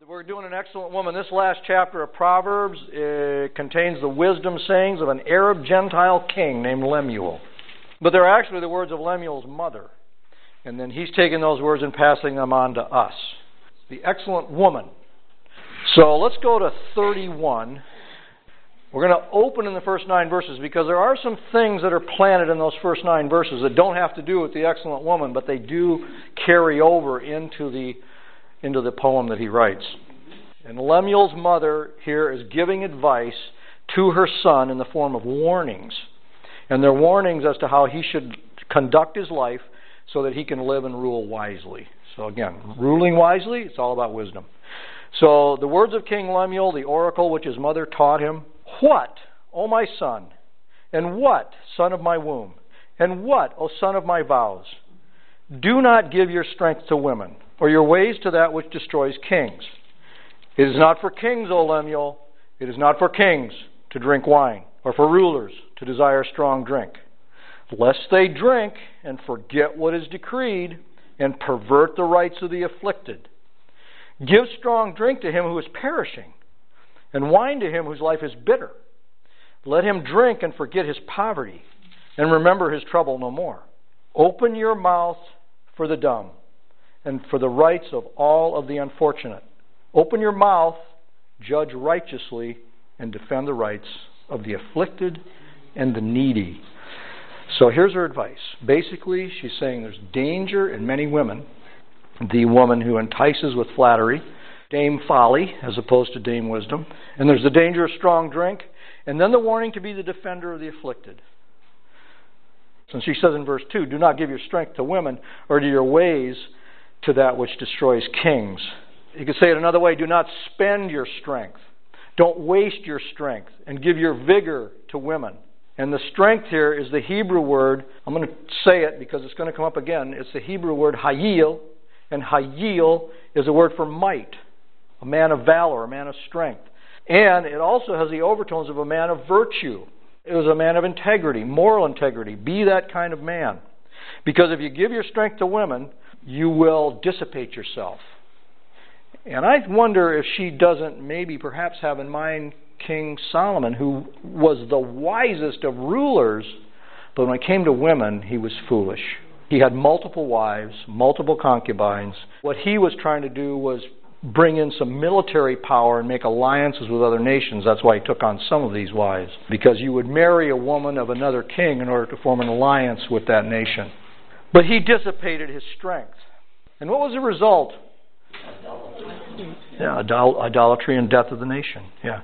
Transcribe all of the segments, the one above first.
We're doing an excellent woman. This last chapter of Proverbs contains the wisdom sayings of an Arab Gentile king named Lemuel. But they're actually the words of Lemuel's mother. And then he's taking those words and passing them on to us. The excellent woman. So let's go to 31. We're going to open in the first 9 verses because there are some things that are planted in those first 9 verses that don't have to do with the excellent woman, but they do carry over into the poem that he writes. And Lemuel's mother here is giving advice to her son in the form of warnings. And they're warnings as to how he should conduct his life so that he can live and rule wisely. So again, ruling wisely, it's all about wisdom. So the words of King Lemuel, the oracle which his mother taught him. What, O my son, and what, son of my womb, and what, O son of my vows? Do not give your strength to women, or your ways to that which destroys kings. It is not for kings, O Lemuel, it is not for kings to drink wine, or for rulers to desire strong drink, lest they drink and forget what is decreed, and pervert the rights of the afflicted. Give strong drink to him who is perishing, and wine to him whose life is bitter. Let him drink and forget his poverty, and remember his trouble no more. Open your mouth for the dumb, and for the rights of all of the unfortunate. Open your mouth, judge righteously, and defend the rights of the afflicted and the needy. So here's her advice. Basically, she's saying there's danger in many women. The woman who entices with flattery, Dame Folly, as opposed to Dame Wisdom. And there's the danger of strong drink. And then the warning to be the defender of the afflicted. And she says in verse 2, do not give your strength to women, or to your ways to that which destroys kings. You could say it another way, do not spend your strength. Don't waste your strength, and give your vigor to women. And the strength here is the Hebrew word, I'm going to say it because it's going to come up again, it's the Hebrew word hayil, and hayil is a word for might. A man of valor, a man of strength. And it also has the overtones of a man of virtue. It was a man of integrity, moral integrity. Be that kind of man. Because if you give your strength to women, you will dissipate yourself. And I wonder if she doesn't maybe perhaps have in mind King Solomon, who was the wisest of rulers, but when it came to women, he was foolish. He had multiple wives, multiple concubines. What he was trying to do was bring in some military power and make alliances with other nations. That's why he took on some of these wives. Because you would marry a woman of another king in order to form an alliance with that nation. But he dissipated his strength. And what was the result? Idolatry and death of the nation. Yeah.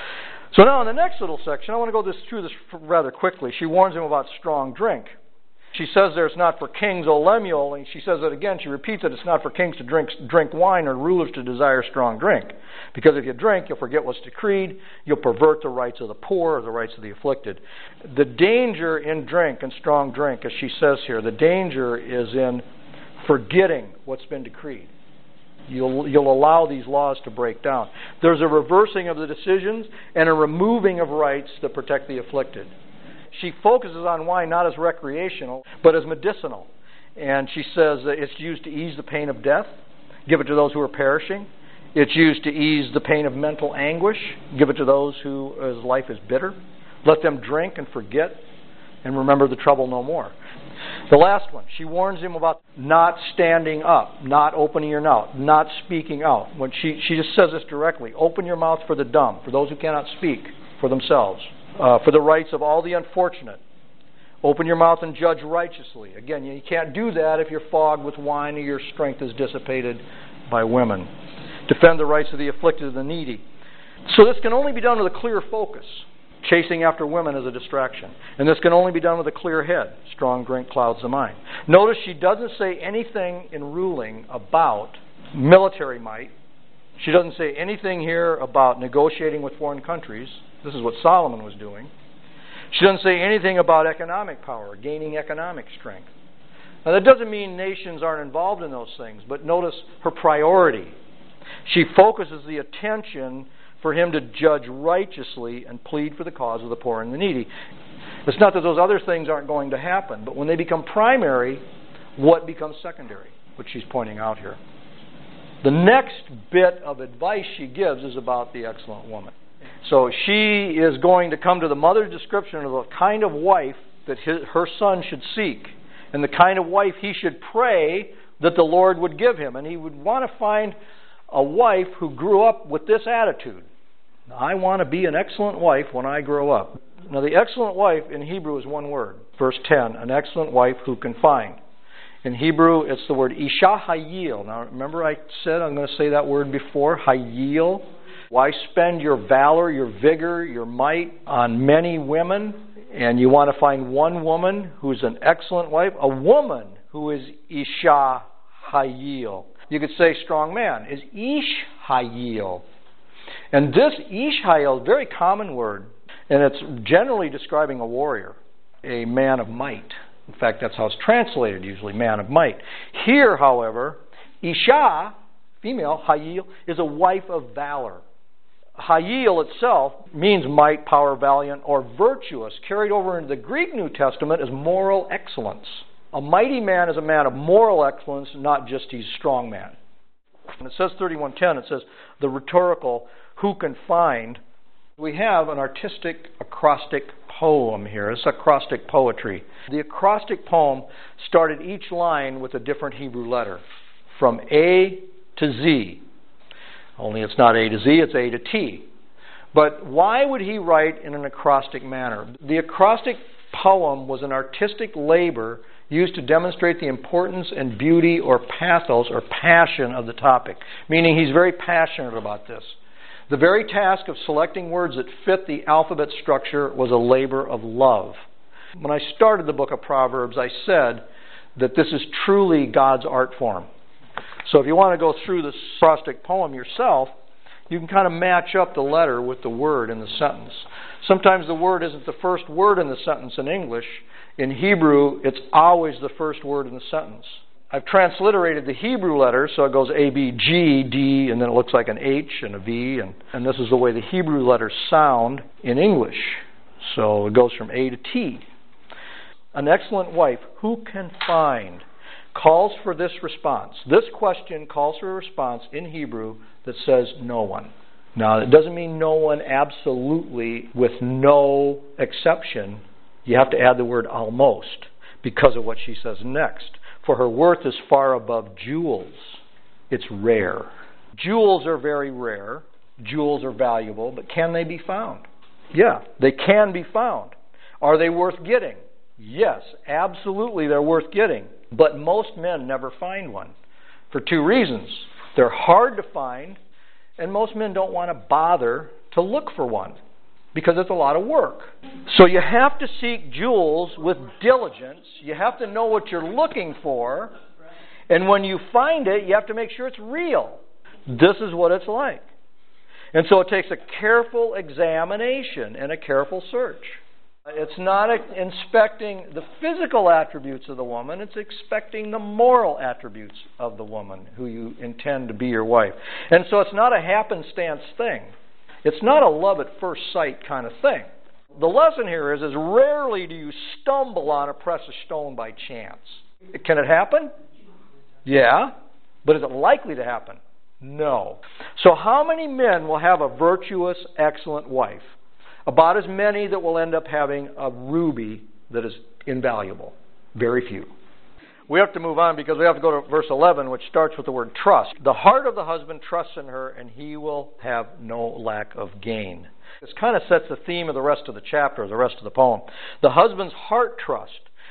So now in the next little section, I want to go through this rather quickly. She warns him about strong drink. She says there it's not for kings, O Lemuel, and she says it again, she repeats it, it's not for kings to drink wine or rulers to desire strong drink. Because if you drink, you'll forget what's decreed, you'll pervert the rights of the poor or the rights of the afflicted. The danger in drink and strong drink, as she says here, the danger is in forgetting what's been decreed. You'll allow these laws to break down. There's a reversing of the decisions and a removing of rights that protect the afflicted. She focuses on wine not as recreational, but as medicinal. And she says that it's used to ease the pain of death. Give it to those who are perishing. It's used to ease the pain of mental anguish. Give it to those whose life is bitter. Let them drink and forget and remember the trouble no more. The last one, she warns him about not standing up, not opening your mouth, not speaking out. When she just says this directly. Open your mouth for the dumb, for those who cannot speak for themselves. For the rights of all the unfortunate. Open your mouth and judge righteously. Again, you can't do that if you're fogged with wine or your strength is dissipated by women. Defend the rights of the afflicted and the needy. So this can only be done with a clear focus. Chasing after women is a distraction. And this can only be done with a clear head. Strong drink clouds the mind. Notice she doesn't say anything in ruling about military might. She doesn't say anything here about negotiating with foreign countries. This is what Solomon was doing. She doesn't say anything about economic power, gaining economic strength. Now that doesn't mean nations aren't involved in those things, but notice her priority. She focuses the attention for him to judge righteously and plead for the cause of the poor and the needy. It's not that those other things aren't going to happen, but when they become primary, what becomes secondary, which she's pointing out here. The next bit of advice she gives is about the excellent woman. So she is going to come to the mother's description of the kind of wife that her son should seek, and the kind of wife he should pray that the Lord would give him. And he would want to find a wife who grew up with this attitude. I want to be an excellent wife when I grow up. Now, the excellent wife in Hebrew is one word. Verse 10, an excellent wife who can find. In Hebrew, it's the word Isha Hayil. Now, remember I said I'm going to say that word before, Hayil. Why spend your valor, your vigor, your might on many women, and you want to find one woman who's an excellent wife? A woman who is Isha Hayil. You could say strong man is Ish Hayil. And this Ish Hayil is a very common word, and it's generally describing a warrior, a man of might. In fact, that's how it's translated usually, man of might. Here, however, Isha, female, Hayil, is a wife of valor. Hayil itself means might, power, valiant, or virtuous, carried over into the Greek New Testament as moral excellence. A mighty man is a man of moral excellence, not just he's a strong man. And it says 31:10, it says, the rhetorical, who can find. We have an artistic acrostic poem here. It's acrostic poetry. The acrostic poem started each line with a different Hebrew letter, from A to Z. Only it's not A to Z, it's A to T. But why would he write in an acrostic manner? The acrostic poem was an artistic labor used to demonstrate the importance and beauty or pathos or passion of the topic, meaning he's very passionate about this. The very task of selecting words that fit the alphabet structure was a labor of love. When I started the book of Proverbs, I said that this is truly God's art form. So if you want to go through this acrostic poem yourself, you can kind of match up the letter with the word in the sentence. Sometimes the word isn't the first word in the sentence in English. In Hebrew, it's always the first word in the sentence. I've transliterated the Hebrew letters, so it goes A, B, G, D, and then it looks like an H and a V, and this is the way the Hebrew letters sound in English. So it goes from A to T. An excellent wife, who can find, calls for this response. This question calls for a response in Hebrew that says no one. Now, it doesn't mean no one absolutely with no exception. You have to add the word almost because of what she says next. For her worth is far above jewels. It's rare. Jewels are very rare. Jewels are valuable, but can they be found? Yeah, they can be found. Are they worth getting? Yes, absolutely they're worth getting. But most men never find one for two reasons. They're hard to find, and most men don't want to bother to look for one because it's a lot of work. So you have to seek jewels with diligence. You have to know what you're looking for. And when you find it, you have to make sure it's real. This is what it's like. And so it takes a careful examination and a careful search. It's not inspecting the physical attributes of the woman. It's inspecting the moral attributes of the woman who you intend to be your wife. And so it's not a happenstance thing. It's not a love at first sight kind of thing. The lesson here is rarely do you stumble on a precious stone by chance. Can it happen? Yeah. But is it likely to happen? No. So how many men will have a virtuous, excellent wife? About as many that will end up having a ruby that is invaluable. Very few. We have to move on because we have to go to verse 11, which starts with the word trust. The heart of the husband trusts in her, and he will have no lack of gain. This kind of sets the theme of the rest of the chapter, the rest of the poem. The husband's heart trust.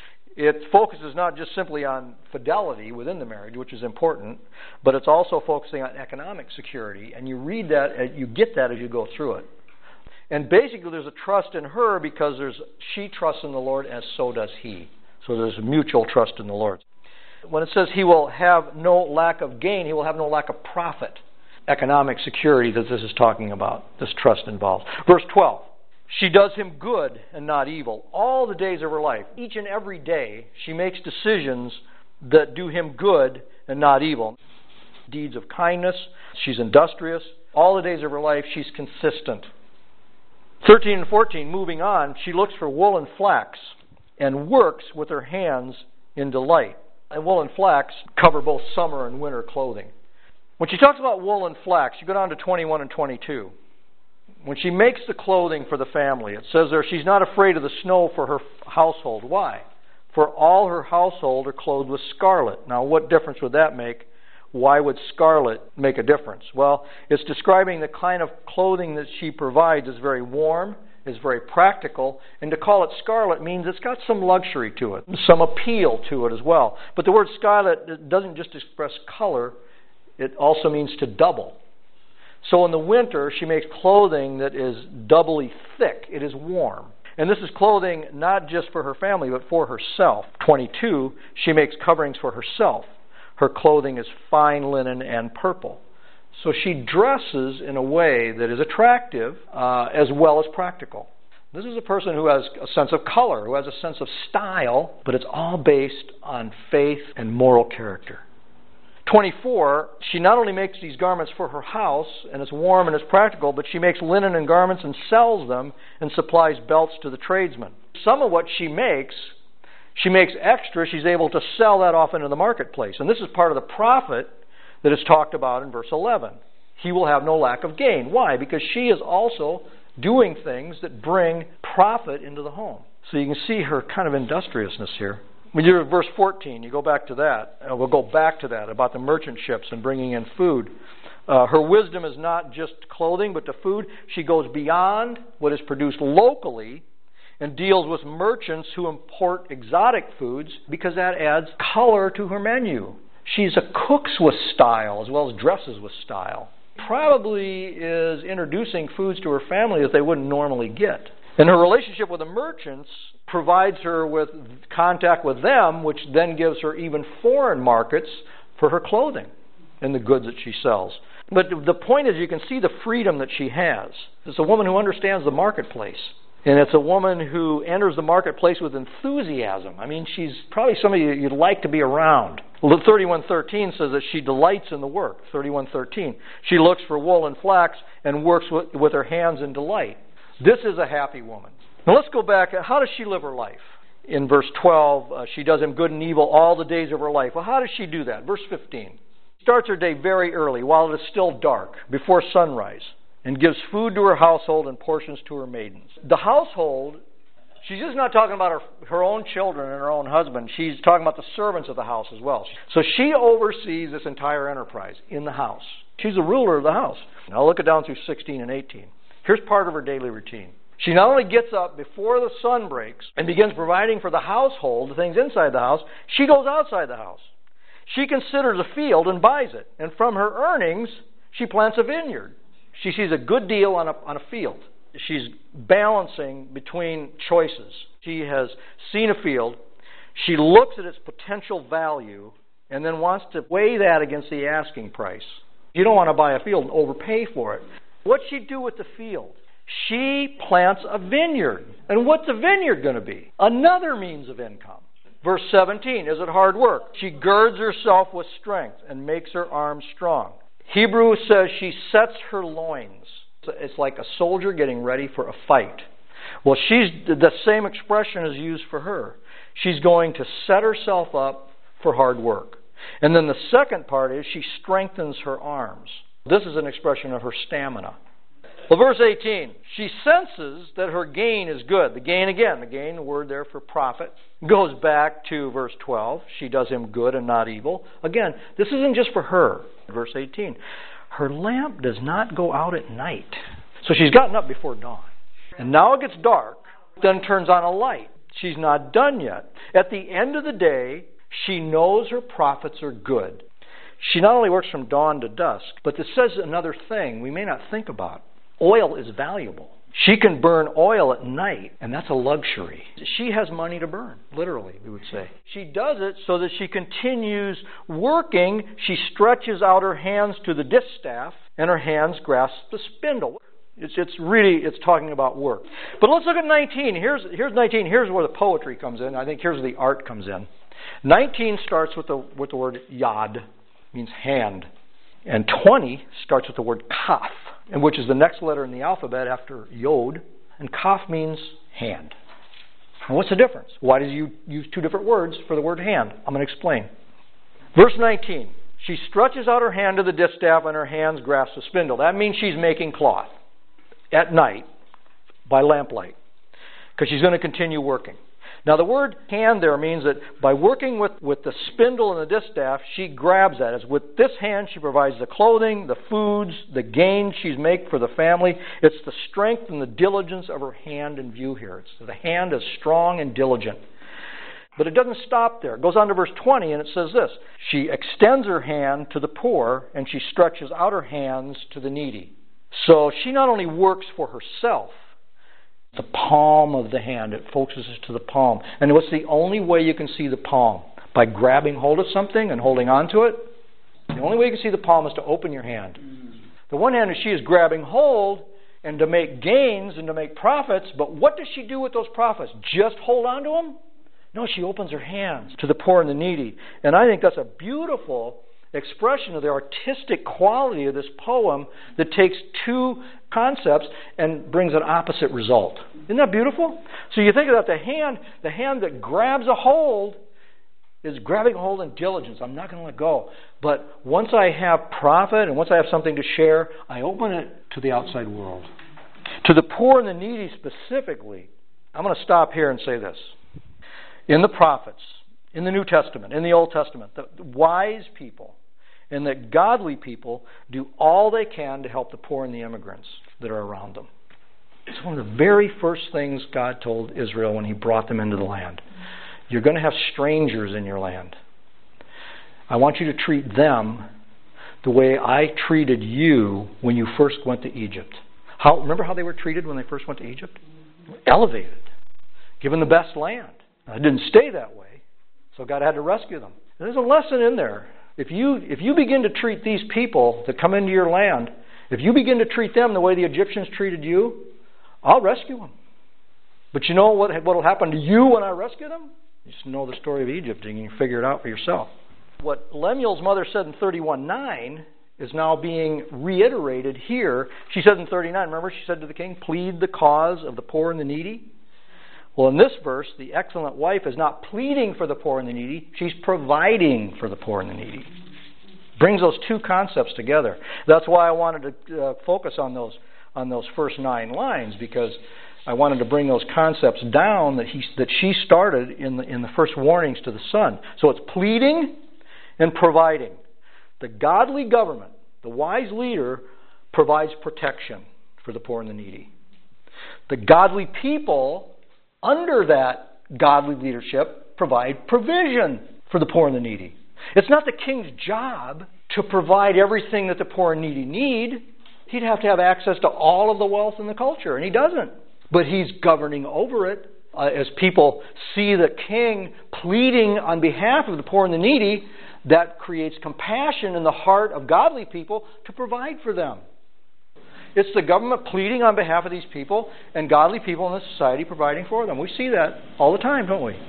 It focuses not just simply on fidelity within the marriage, which is important, but it's also focusing on economic security. And you read that, you get that as you go through it. And basically there's a trust in her because she trusts in the Lord, and so does he. So there's a mutual trust in the Lord. When it says he will have no lack of gain, he will have no lack of profit. Economic security that this is talking about, this trust involves. Verse 12, she does him good and not evil all the days of her life. Each and every day she makes decisions that do him good and not evil. Deeds of kindness, she's industrious. All the days of her life she's consistent. 13 and 14, moving on, she looks for wool and flax and works with her hands in delight. And wool and flax cover both summer and winter clothing. When she talks about wool and flax, you go down to 21 and 22. When she makes the clothing for the family, it says there she's not afraid of the snow for her household. Why? For all her household are clothed with scarlet. Now, what difference would that make? Why would scarlet make a difference? Well, it's describing the kind of clothing that she provides is very warm, is very practical, and to call it scarlet means it's got some luxury to it, some appeal to it as well. But the word scarlet doesn't just express color, it also means to double. So in the winter, she makes clothing that is doubly thick. It is warm. And this is clothing not just for her family, but for herself. 22, she makes coverings for herself. Her clothing is fine linen and purple. So she dresses in a way that is attractive as well as practical. This is a person who has a sense of color, who has a sense of style, but it's all based on faith and moral character. 24, she not only makes these garments for her house, and it's warm and it's practical, but she makes linen and garments and sells them and supplies belts to the tradesmen. Some of what she makes extra. She's able to sell that off into the marketplace. And this is part of the profit that is talked about in verse 11. He will have no lack of gain. Why? Because she is also doing things that bring profit into the home. So you can see her kind of industriousness here. When you're at verse 14, you go back to that. We'll go back to that about the merchant ships and bringing in food. Her wisdom is not just clothing, but to food. She goes beyond what is produced locally and deals with merchants who import exotic foods because that adds color to her menu. She's a cooks with style as well as dresses with style. Probably is introducing foods to her family that they wouldn't normally get. And her relationship with the merchants provides her with contact with them, which then gives her even foreign markets for her clothing and the goods that she sells. But the point is, you can see the freedom that she has. It's a woman who understands the marketplace. And it's a woman who enters the marketplace with enthusiasm. I mean, she's probably somebody you'd like to be around. 31:13 says that she delights in the work. 31:13. She looks for wool and flax and works with her hands in delight. This is a happy woman. Now let's go back. How does she live her life? In verse 12, she does him good and evil all the days of her life. Well, how does she do that? Verse 15. She starts her day very early while it is still dark, before sunrise, and gives food to her household and portions to her maidens. The household, she's just not talking about her own children and her own husband. She's talking about the servants of the house as well. So she oversees this entire enterprise in the house. She's the ruler of the house. Now look it down through 16 and 18. Here's part of her daily routine. She not only gets up before the sun breaks and begins providing for the household, the things inside the house, she goes outside the house. She considers a field and buys it. And from her earnings, she plants a vineyard. She sees a good deal on a field. She's balancing between choices. She has seen a field. She looks at its potential value and then wants to weigh that against the asking price. You don't want to buy a field and overpay for it. What'd she do with the field? She plants a vineyard. And what's a vineyard going to be? Another means of income. Verse 17, is it hard work? She girds herself with strength and makes her arms strong. Hebrew says she sets her loins. It's like a soldier getting ready for a fight. Well, the same expression is used for her. She's going to set herself up for hard work. And then the second part is she strengthens her arms. This is an expression of her stamina. Well, verse 18, she senses that her gain is good. The gain, the word there for profit, goes back to verse 12. She does him good and not evil. Again, this isn't just for her. Verse 18, her lamp does not go out at night. So she's gotten up before dawn. And now it gets dark, then turns on a light. She's not done yet. At the end of the day, she knows her profits are good. She not only works from dawn to dusk, but this says another thing we may not think about. Oil is valuable. She can burn oil at night, and that's a luxury. She has money to burn, literally, we would say. She does it so that she continues working. She stretches out her hands to the distaff, and her hands grasp the spindle. It's talking about work. But let's look at 19. Here's 19. Here's where the poetry comes in. I think here's where the art comes in. 19 starts with the word yad, means hand. And 20 starts with the word kaf, and which is the next letter in the alphabet after yod. And kaf means hand. And what's the difference? Why does you use two different words for the word hand? I'm going to explain. Verse 19. She stretches out her hand to the distaff, and her hands grasp the spindle. That means she's making cloth at night by lamplight, because she's going to continue working. Now, the word hand there means that by working with the spindle and the distaff, she grabs that. As with this hand, she provides the clothing, the foods, the gains she's making for the family. It's the strength and the diligence of her hand in view here. It's the hand is strong and diligent. But it doesn't stop there. It goes on to verse 20, and it says this. She extends her hand to the poor, and she stretches out her hands to the needy. So she not only works for herself, the palm of the hand. It focuses to the palm. And what's the only way you can see the palm? By grabbing hold of something and holding on to it? The only way you can see the palm is to open your hand. The one hand is she is grabbing hold and to make gains and to make profits, but what does she do with those profits? Just hold on to them? No, she opens her hands to the poor and the needy. And I think that's a beautiful expression of the artistic quality of this poem that takes two concepts and brings an opposite result. Isn't that beautiful? So you think about the hand that grabs a hold is grabbing a hold in diligence. I'm not going to let go. But once I have profit and once I have something to share, I open it to the outside world. To the poor and the needy specifically, I'm going to stop here and say this. In the prophets, in the New Testament, in the Old Testament, the wise people and the godly people do all they can to help the poor and the immigrants that are around them. It's one of the very first things God told Israel when He brought them into the land. You're going to have strangers in your land. I want you to treat them the way I treated you when you first went to Egypt. Remember how they were treated when they first went to Egypt? Elevated. Given the best land. It didn't stay that way, so God had to rescue them. And there's a lesson in there. If you begin to treat these people that come into your land, if you begin to treat them the way the Egyptians treated you, I'll rescue them. But you know what will happen to you when I rescue them? You just know the story of Egypt and you can figure it out for yourself. What Lemuel's mother said in 31:9 is now being reiterated here. She said in 39, remember she said to the king, plead the cause of the poor and the needy? Well, in this verse, the excellent wife is not pleading for the poor and the needy. She's providing for the poor and the needy. Brings those two concepts together. That's why I wanted to focus on those first 9 lines, because I wanted to bring those concepts down that she started in the first warnings to the son. So it's pleading and providing. The godly government, the wise leader, provides protection for the poor and the needy. The godly people under that godly leadership provide provision for the poor and the needy. It's not the king's job to provide everything that the poor and needy need. He'd have to have access to all of the wealth in the culture, and he doesn't. But he's governing over it. As people see the king pleading on behalf of the poor and the needy, that creates compassion in the heart of godly people to provide for them. It's the government pleading on behalf of these people and godly people in the society providing for them. We see that all the time, don't we?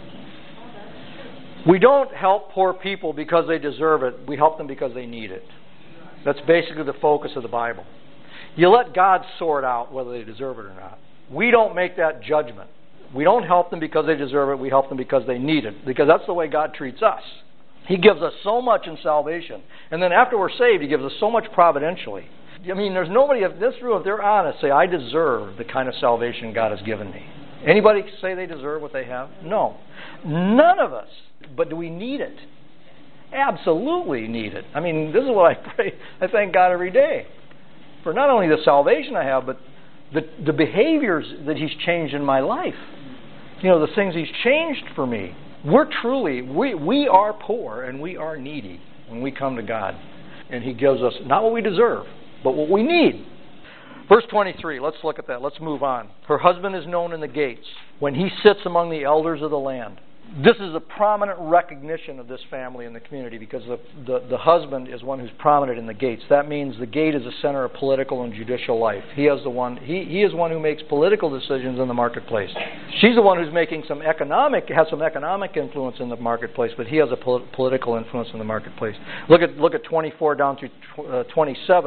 We don't help poor people because they deserve it. We help them because they need it. That's basically the focus of the Bible. You let God sort out whether they deserve it or not. We don't make that judgment. We don't help them because they deserve it. We help them because they need it. Because that's the way God treats us. He gives us so much in salvation. And then after we're saved, He gives us so much providentially. I mean, there's nobody in this room, if they're honest, say, I deserve the kind of salvation God has given me. Anybody say they deserve what they have? No. None of us. But do we need it? Absolutely need it. I mean, this is what I pray. I thank God every day for not only the salvation I have, but the behaviors that He's changed in my life. You know, the things He's changed for me. We are poor and we are needy when we come to God. And He gives us not what we deserve, but what we need. Verse 23, let's look at that. Let's move on. Her husband is known in the gates when he sits among the elders of the land. This is a prominent recognition of this family in the community because the husband is one who's prominent in the gates. That means the gate is a center of political and judicial life. He is one who makes political decisions in the marketplace. She's the one who's has some economic influence in the marketplace, but he has a political influence in the marketplace. Look at 24 down through 27.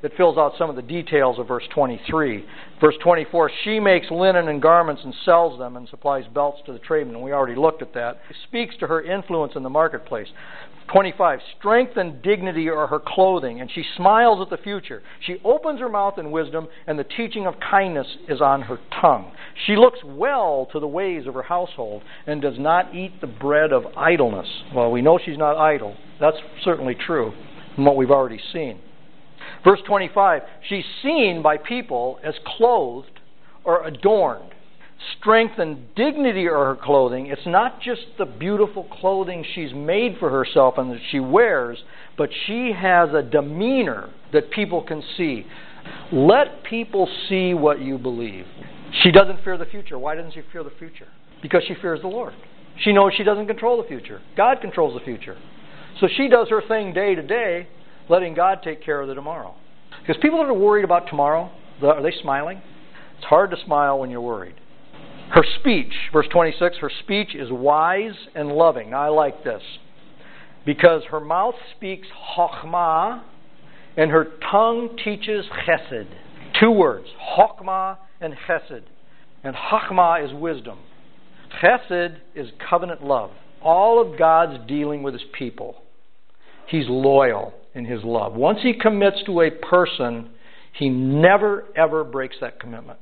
that fills out some of the details of verse 23. Verse 24, she makes linen and garments and sells them and supplies belts to the tradesmen. We already looked at that. It speaks to her influence in the marketplace. 25, strength and dignity are her clothing, and she smiles at the future. She opens her mouth in wisdom, and the teaching of kindness is on her tongue. She looks well to the ways of her household, and does not eat the bread of idleness. Well, we know she's not idle. That's certainly true from what we've already seen. Verse 25, she's seen by people as clothed or adorned. Strength and dignity are her clothing. It's not just the beautiful clothing she's made for herself and that she wears, but she has a demeanor that people can see. Let people see what you believe. She doesn't fear the future. Why doesn't she fear the future? Because she fears the Lord. She knows she doesn't control the future. God controls the future. So she does her thing day to day, letting God take care of the tomorrow. Because people that are worried about tomorrow, are they smiling? It's hard to smile when you're worried. Her speech, verse 26, her speech is wise and loving. Now I like this. Because her mouth speaks chokhmah and her tongue teaches chesed. Two words, chokhmah and chesed. And chokhmah is wisdom. Chesed is covenant love. All of God's dealing with His people. He's loyal in His love. Once He commits to a person, He never ever breaks that commitment.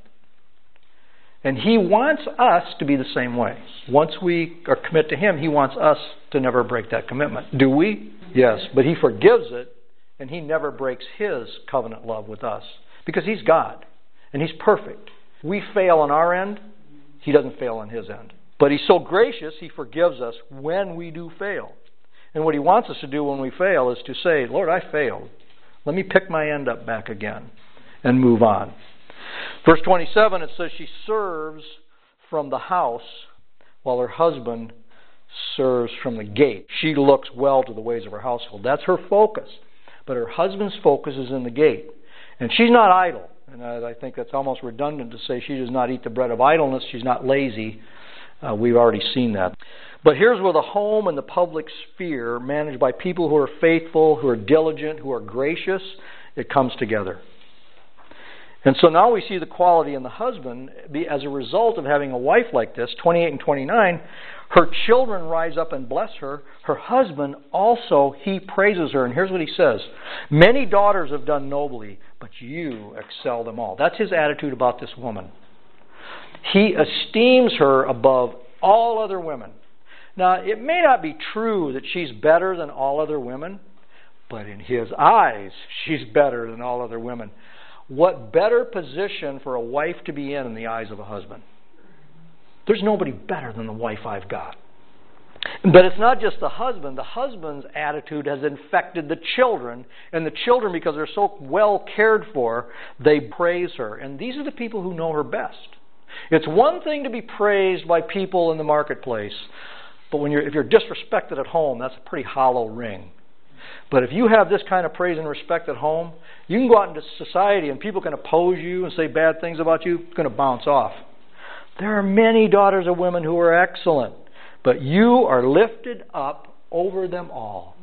And He wants us to be the same way. Once we are commit to Him, He wants us to never break that commitment. Do we? Yes. But He forgives it, and He never breaks His covenant love with us. Because He's God, and He's perfect. We fail on our end, He doesn't fail on His end. But He's so gracious, He forgives us when we do fail. And what He wants us to do when we fail is to say, Lord, I failed. Let me pick my end up back again and move on. Verse 27, it says she serves from the house while her husband serves from the gate. She looks well to the ways of her household. That's her focus. But her husband's focus is in the gate. And she's not idle. And I think that's almost redundant to say she does not eat the bread of idleness. She's not lazy. We've already seen that. But here's where the home and the public sphere, managed by people who are faithful, who are diligent, who are gracious, it comes together. And so now we see the quality in the husband as a result of having a wife like this, 28 and 29. Her children rise up and bless her. Her husband also, he praises her. And here's what he says. Many daughters have done nobly, but you excel them all. That's his attitude about this woman. He esteems her above all other women. Now, it may not be true that she's better than all other women, but in his eyes, she's better than all other women. What better position for a wife to be in the eyes of a husband? There's nobody better than the wife I've got. But it's not just the husband. The husband's attitude has infected the children. And the children, because they're so well cared for, they praise her. And these are the people who know her best. It's one thing to be praised by people in the marketplace. But if you're disrespected at home, that's a pretty hollow ring. But if you have this kind of praise and respect at home, you can go out into society and people can oppose you and say bad things about you. It's going to bounce off. There are many daughters of women who are excellent, but you are lifted up over them all.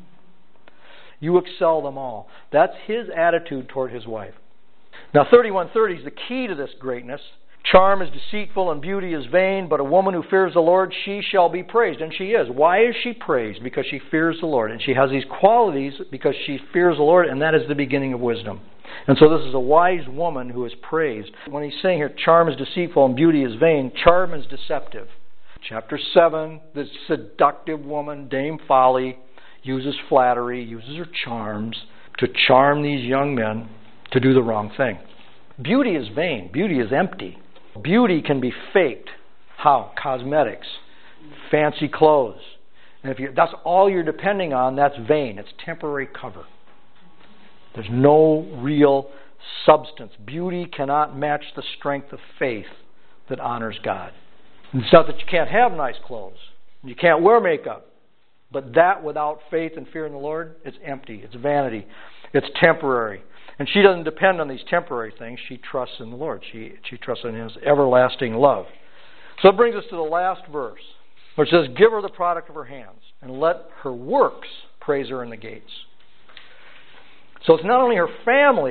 You excel them all. That's his attitude toward his wife. Now 31:30 is the key to this greatness. Charm is deceitful and beauty is vain, but a woman who fears the Lord, she shall be praised. And she is. Why is she praised? Because she fears the Lord. And she has these qualities because she fears the Lord, and that is the beginning of wisdom. And so this is a wise woman who is praised. When he's saying here, charm is deceitful and beauty is vain, charm is deceptive. Chapter 7, the seductive woman, Dame Folly, uses flattery, uses her charms to charm these young men to do the wrong thing. Beauty is vain. Beauty is empty. Beauty can be faked. How? Cosmetics, fancy clothes. And if that's all you're depending on, that's vain. It's temporary cover. There's no real substance. Beauty cannot match the strength of faith that honors God. It's not that you can't have nice clothes. You can't wear makeup. But that without faith and fear in the Lord, it's empty. It's vanity. It's temporary. And she doesn't depend on these temporary things. She trusts in the Lord. She trusts in His everlasting love. So it brings us to the last verse, which says, give her the product of her hands, and let her works praise her in the gates. So it's not only her family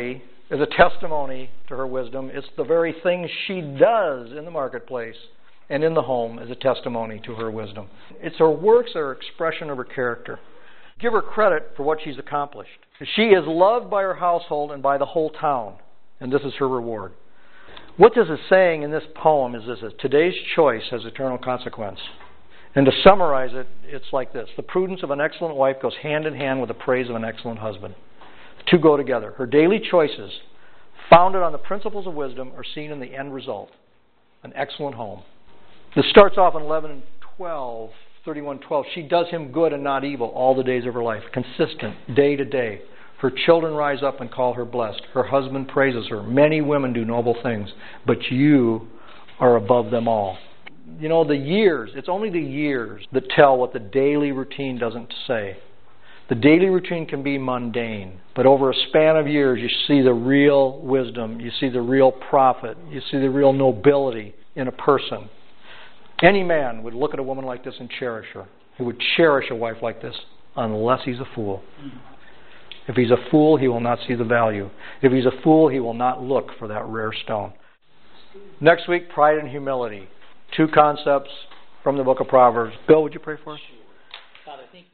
is a testimony to her wisdom. It's the very things she does in the marketplace and in the home is a testimony to her wisdom. It's her works that are expression of her character. Give her credit for what she's accomplished. She is loved by her household and by the whole town, and this is her reward. What this is saying in this poem is this: today's choice has eternal consequence. And to summarize it, it's like this: the prudence of an excellent wife goes hand in hand with the praise of an excellent husband. The two go together. Her daily choices, founded on the principles of wisdom, are seen in the end result: an excellent home. This starts off in 31:12. She does him good and not evil all the days of her life, consistent, day to day. Her children rise up and call her blessed. Her husband praises her. Many women do noble things, but you are above them all. You know, the years, it's only the years that tell what the daily routine doesn't say. The daily routine can be mundane, but over a span of years you see the real wisdom, you see the real profit, you see the real nobility in a person. Any man would look at a woman like this and cherish her. He would cherish a wife like this, unless he's a fool. If he's a fool, he will not see the value. If he's a fool, he will not look for that rare stone. Next week, pride and humility. Two concepts from the book of Proverbs. Bill, would you pray for us? Father, thank you.